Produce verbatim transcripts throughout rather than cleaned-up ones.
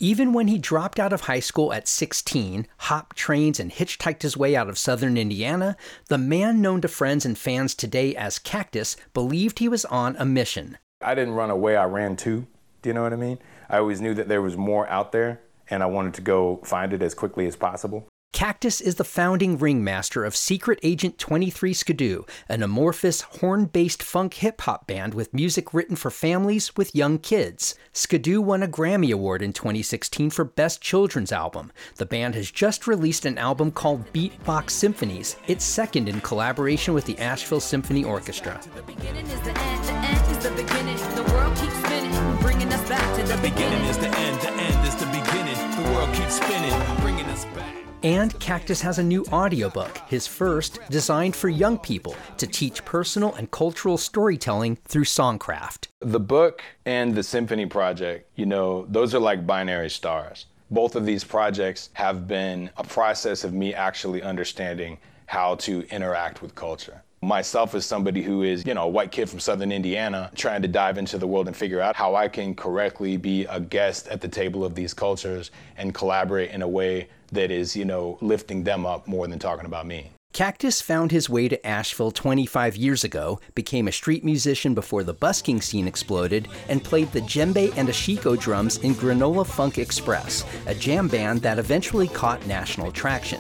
Even when he dropped out of high school at sixteen, hopped trains, and hitchhiked his way out of southern Indiana, the man known to friends and fans today as Cactus believed he was on a mission. I didn't run away, I ran to. Do you know what I mean? I always knew that there was more out there, and I wanted to go find it as quickly as possible. Cactus is the founding ringmaster of Secret Agent twenty-three Skidoo, an amorphous, horn-based funk hip-hop band with music written for families with young kids. Skidoo won a Grammy Award in twenty sixteen for Best Children's Album. The band has just released an album called Beatbox Symphonies, its second in collaboration with the Asheville Symphony Orchestra. The beginning is the end, the end is the beginning. The world keeps spinning, bringing us back to the, the beginning. The beginning is the end, the end is the beginning. The world keeps spinning, bringing us back. And Cactus has a new audiobook, his first, designed for young people to teach personal and cultural storytelling through songcraft. The book and the symphony project, you know, those are like binary stars. Both of these projects have been a process of me actually understanding how to interact with culture. Myself as somebody who is, you know, a white kid from southern Indiana, trying to dive into the world and figure out how I can correctly be a guest at the table of these cultures and collaborate in a way that is, you know, lifting them up more than talking about me. Cactus found his way to Asheville twenty-five years ago, became a street musician before the busking scene exploded, and played the djembe and ashiko drums in Granola Funk Express, a jam band that eventually caught national traction.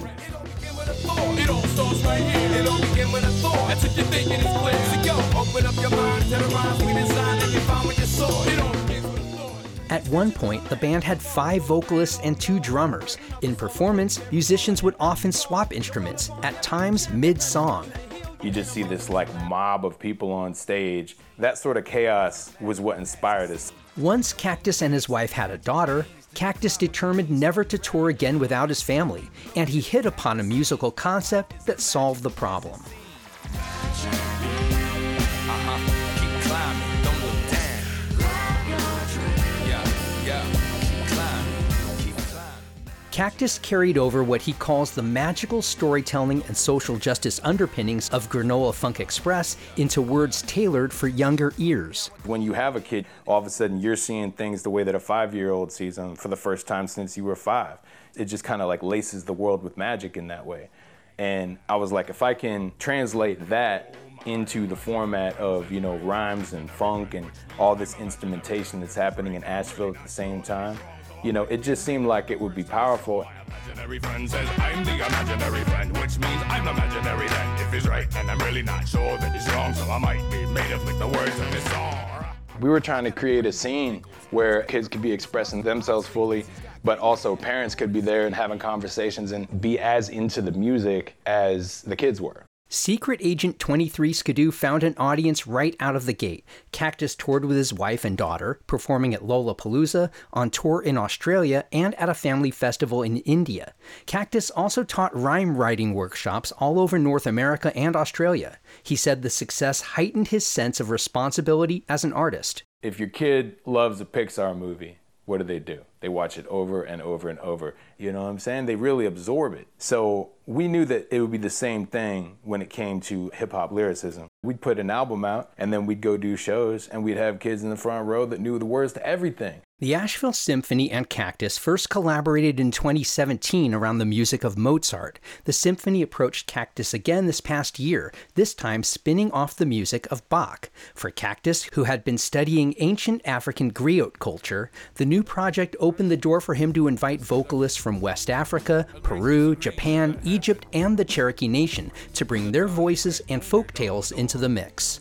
It all starts right here, it all begin with a thought. That's what you're thinking is clear. So yo, open up your mind to the rhymes we design and you find what you saw. It all begins with a thought. At one point, the band had five vocalists and two drummers. In performance, musicians would often swap instruments, at times mid-song. You just see this like mob of people on stage. That sort of chaos was what inspired us. Once Cactus and his wife had a daughter, Cactus determined never to tour again without his family, and he hit upon a musical concept that solved the problem. Cactus carried over what he calls the magical storytelling and social justice underpinnings of Granola Funk Express into words tailored for younger ears. When you have a kid, all of a sudden you're seeing things the way that a five-year-old sees them for the first time since you were five. It just kind of like laces the world with magic in that way. And I was like, if I can translate that into the format of, you know, rhymes and funk and all this instrumentation that's happening in Asheville at the same time, you know, it just seemed like it would be powerful. Imaginary friend says I'm the imaginary friend, which means I'm imaginary then. If he's right, and I'm really not sure that he's wrong, so I might be made up like the words of this song. We were trying to create a scene where kids could be expressing themselves fully, but also parents could be there and having conversations and be as into the music as the kids were. Secret Agent twenty-three Skidoo found an audience right out of the gate. Cactus toured with his wife and daughter, performing at Lollapalooza, on tour in Australia, and at a family festival in India. Cactus also taught rhyme writing workshops all over North America and Australia. He said the success heightened his sense of responsibility as an artist. If your kid loves a Pixar movie, what do they do? They watch it over and over and over. You know what I'm saying? They really absorb it. So we knew that it would be the same thing when it came to hip-hop lyricism. We'd put an album out, and then we'd go do shows, and we'd have kids in the front row that knew the words to everything. The Asheville Symphony and Cactus first collaborated in twenty seventeen around the music of Mozart. The symphony approached Cactus again this past year, this time spinning off the music of Bach. For Cactus, who had been studying ancient African griot culture, the new project opened the door for him to invite vocalists from West Africa, Peru, Japan, Egypt, and the Cherokee Nation to bring their voices and folk tales into the mix.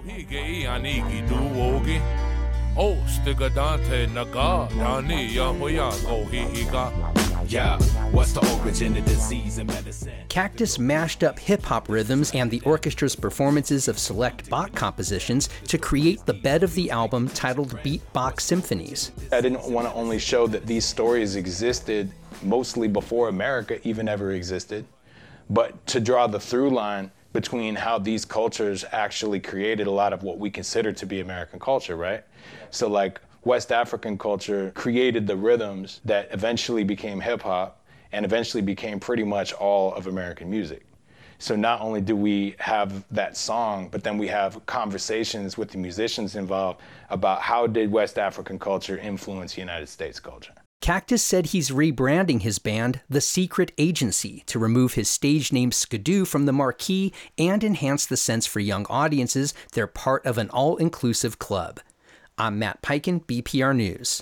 Yeah, what's the origin of disease and medicine? Cactus mashed up hip-hop rhythms and the orchestra's performances of select Bach compositions to create the bed of the album titled Beatbox Symphonies. I didn't want to only show that these stories existed mostly before America even ever existed, but to draw the through line between how these cultures actually created a lot of what we consider to be American culture, right? So like West African culture created the rhythms that eventually became hip hop and eventually became pretty much all of American music. So not only do we have that song, but then we have conversations with the musicians involved about how did West African culture influence United States culture. Cactus said he's rebranding his band The Secret Agency to remove his stage name Skidoo from the marquee and enhance the sense for young audiences they're part of an all-inclusive club. I'm Matt Peiken, B P R News.